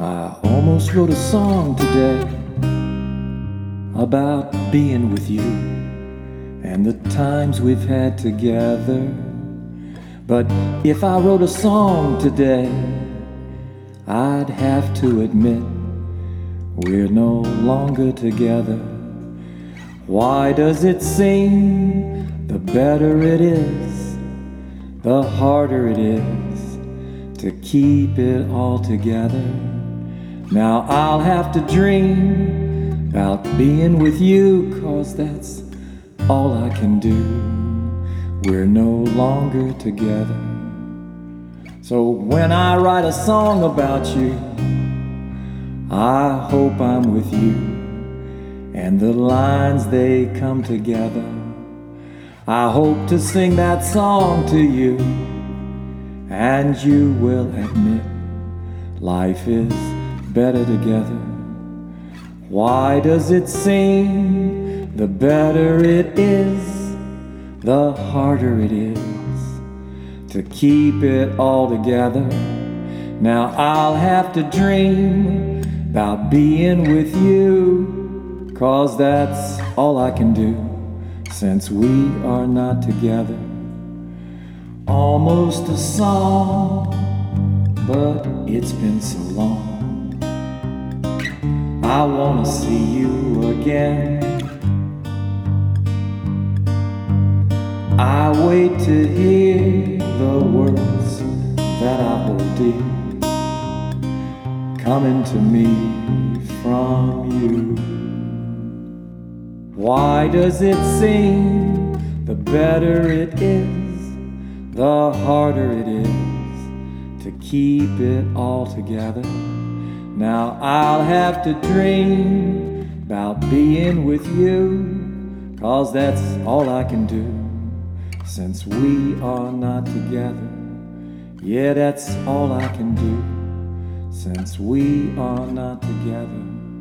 I almost wrote a song today about being with you and the times we've had together. But if I wrote a song today, I'd have to admit we're no longer together. Why does it seem the better it is, the harder it is to keep it all together? Now I'll have to dream about being with you, 'cause that's all I can do. We're no longer together. So when I write a song about you, I hope I'm with you and the lines they come together. I hope to sing that song to you, and you will admit life is better together. Why does it seem the better it is, the harder it is to keep it all together? Now I'll have to dream about being with you, 'cause that's all I can do since we are not together. Almost a song, but it's been so long. I wanna see you again. I wait to hear the words that I hold dear coming to me from you. Why does it seem the better it is, the harder it is to keep it all together? Now I'll have to dream about being with you, 'cause that's all I can do since we are not together. Yeah, that's all I can do since we are not together.